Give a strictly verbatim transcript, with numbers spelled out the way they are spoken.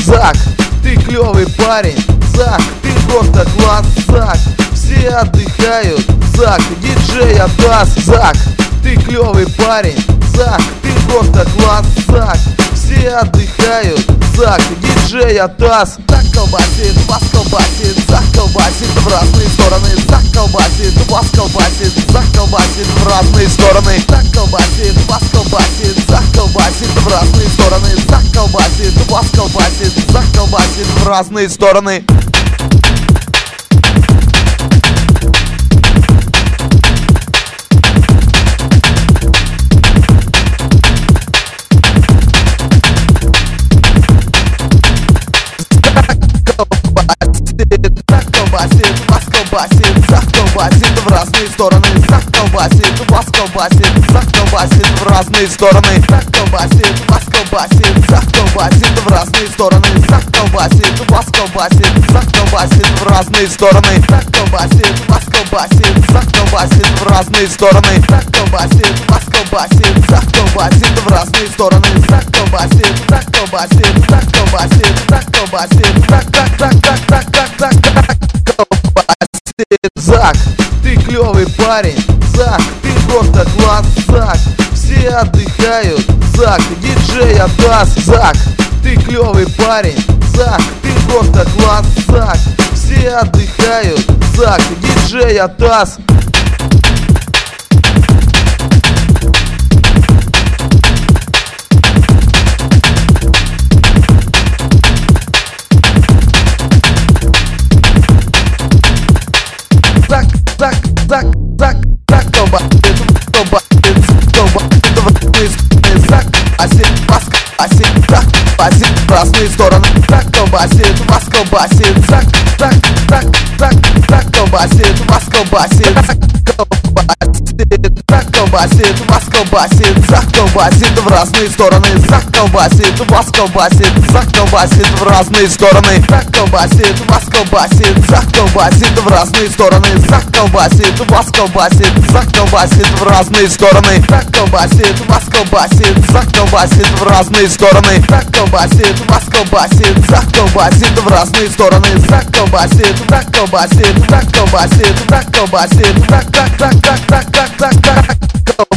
Зак, ты клевый парень. Зак, ты просто класс. Зак, все отдыхают. Зак, диджей Атас. Зак, ты клевый парень. Зак, ты просто класс. Зак, все отдыхают. Зак, диджей Атас. Зак колбасит, вас колбасит, Зак колбасит в разные стороны. Зак колбасит, вас колбасит, Зак колбасит в разные стороны. Зак колбасит, вас колбасит, Зак колбасит в разные стороны. Зак колбасит, вас колбасит, Зак колбасит в разные стороны. Зак колбасит, вас колбасит, Зак колбасит в разные стороны. Зак колбасит, вас колбасит, Зак колбасит в разные стороны. Зак колбасит, вас колбасит, Зак колбасит в разные стороны. Зак колбасит, вас колбасит, Зак колбасит в разные стороны. Зак колбасит, вас колбасит, Зак колбасит в разные стороны. Зак колбасит, вас колбасит, Зак колбасит в разные стороны. Зак колбасит, Зак колбасит, Зак колбасит, Зак колбасит, Зак, Зак, Зак, Зак, Зак, Зак, Зак, Зак. Зак, ты клевый парень. Зак, ты просто класс. Зак, все отдыхают. Зак, диджей Атас. Зак, ты клевый парень. Зак, ты просто класс. Зак, все отдыхают. Зак, диджей Атас. Зак, Зак, Зак, Зак, Зак колбасит, колбасит, колбасит, Зак колбасит, вас колбасит, Зак колбасит в разные стороны. Зак колбасит, вас колбасит, Зак, Зак, Зак, Зак, Зак колбасит, вас колбасит, Зак колбасит, Зак колбасит, вас колбасит, Зак колбасит в разные стороны. Зак колбасит, вас колбасит, Зак колбасит в разные стороны. Зак колбасит, вас колбасит, Зак колбасит в разные стороны. Зак колбасит, вас колбасит, Зак колбасит в разные стороны. Зак колбасит, вас колбасит, Зак колбасит в разные стороны. Зак колбасит, вас колбасит, Зак колбасит в разные стороны. Зак колбасит, Зак колбасит, Зак колбасит, Зак колбасит, Зак, Зак, Зак, Зак, Зак, Зак, Зак, Зак.